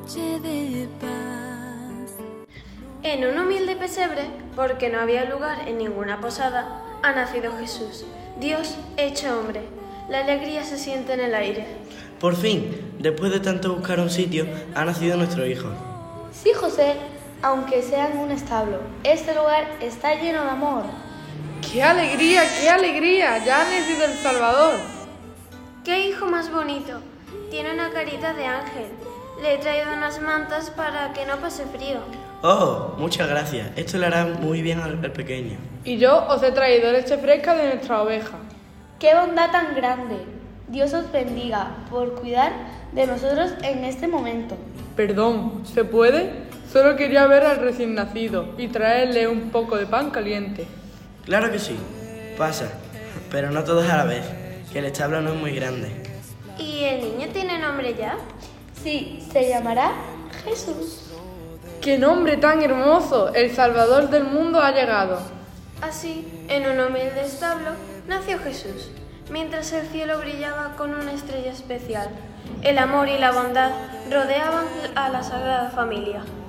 noche de paz. En un humilde pesebre, porque no había lugar en ninguna posada, ha nacido Jesús, Dios hecho hombre. La alegría se siente en el aire. Por fin, después de tanto buscar un sitio, ha nacido nuestro hijo. Sí, José, aunque sea en un establo, este lugar está lleno de amor. ¡Qué alegría, qué alegría! ¡Ya ha nacido el Salvador! ¡Qué hijo más bonito! Tiene una carita de ángel. Le he traído unas mantas para que no pase frío. Oh, muchas gracias. Esto le hará muy bien al pequeño. Y yo os he traído leche fresca de nuestra oveja. ¡Qué bondad tan grande! Dios os bendiga por cuidar de nosotros en este momento. Perdón, ¿se puede? Solo quería ver al recién nacido y traerle un poco de pan caliente. Claro que sí. Pasa. Pero no todos a la vez, que el establo no es muy grande. ¿Y el niño tiene nombre ya? Sí, se llamará Jesús. ¡Qué nombre tan hermoso! El Salvador del mundo ha llegado. Así, en un humilde establo, nació Jesús, mientras el cielo brillaba con una estrella especial. El amor y la bondad rodeaban a la Sagrada Familia.